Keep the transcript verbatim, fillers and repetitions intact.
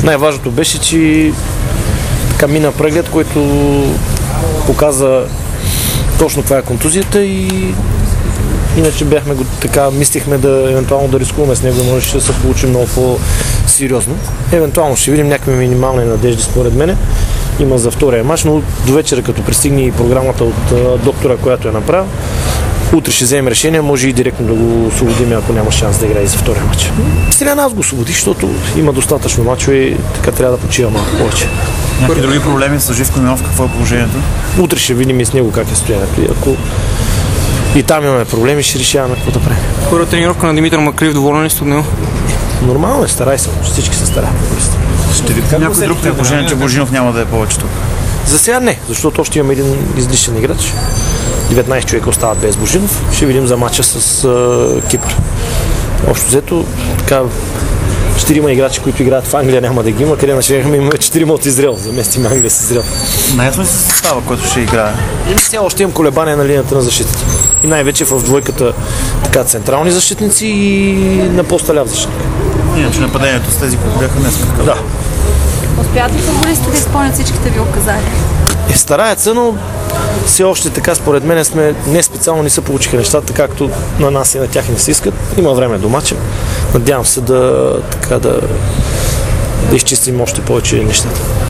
Най-важното беше, че така мина преглед, който показа точно каква е контузията и иначе бяхме го така, мислихме да евентуално да рискуваме с него, може да се получи много по-сериозно. Евентуално ще видим някакви минимални надежди според мене. Има за втория мач, но до вечера, като пристигне и програмата от а, доктора, която е направил, утре ще вземем решение, може и директно да го освободим, ако няма шанс да играе за втория мач. Сега аз го освободих, защото има достатъчно мачове и така трябва да почива малко повече. Някакви други проблеми с Живко Миланов, какво е положението? Утре ще видим и с него как е стоянето и ако и там имаме проблеми, ще решаваме какво да правим. Първа тренировка на Димитър Макрив, доволен ли сте от него? Нормално е, старай се, всички се стараят. Ще ви някой друг е положение, че Божинов няма да е повече тук? За сега не, защото още имаме един излишен играч. деветнайсет човека остават без Божинов. Ще видим за матча с uh, Кипър. Общо взето, така, четирима играчи, които играят в Англия, няма да ги има. Къде начинахме, имаме четирима от Израел. Заместим Англия с Израел. Наясно ли се състава, който ще играе? И сега още имам колебания на линията на защитата. И най-вече в двойката така, централни защитници и на поста ляв защитник. Иначе нападението с тези, които бяха днес. Да. Успяват ли футболистите да изпълнят всичките ви указания? Е, стараят се, но все още така според мен сме не специално не се получиха нещата, както на нас и на тях не се искат. Има време до мача. Надявам се да, така, да, да изчистим още повече нещата.